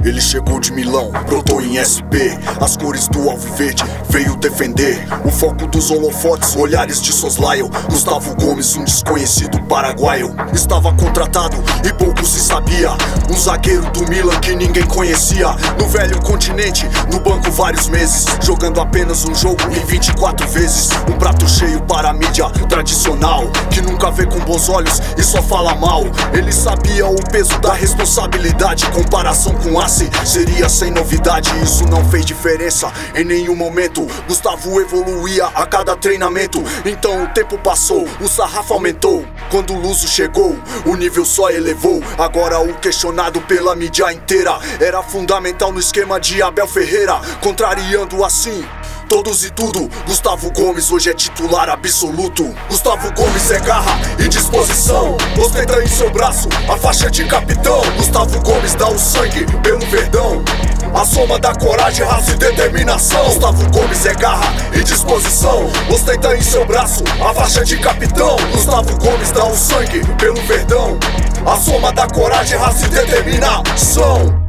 Ele chegou de Milão, brotou em SP. As cores do alviverde, veio defender o foco dos holofotes, olhares de soslaio. Gustavo Gomes, um desconhecido paraguaio, estava contratado e pouco se sabia. Um zagueiro do Milan que ninguém conhecia. No velho continente, no banco vários meses, jogando apenas um jogo em 24 vezes. Um prato cheio para a mídia tradicional, que nunca vê com bons olhos e só fala mal. Ele sabia o peso da responsabilidade. Comparação com Assi seria sem novidade. Isso não fez diferença em nenhum momento. Gustavo evoluía a cada treinamento. Então o tempo passou, o sarrafo aumentou. Quando o Luso chegou, o nível só elevou. Agora o questionado pela mídia inteira era fundamental no esquema de Abel Ferreira. Contrariando assim todos e tudo, Gustavo Gomes hoje é titular absoluto. Gustavo Gomes é garra e disposição, ostenta em seu braço a faixa de capitão. Gustavo Gomes dá o sangue pelo Verdão, a soma da coragem, raça e determinação. Gustavo Gomes é garra e disposição, ostenta em seu braço a faixa de capitão. Gustavo Gomes dá o sangue pelo Verdão, a soma da coragem, raça e determinação.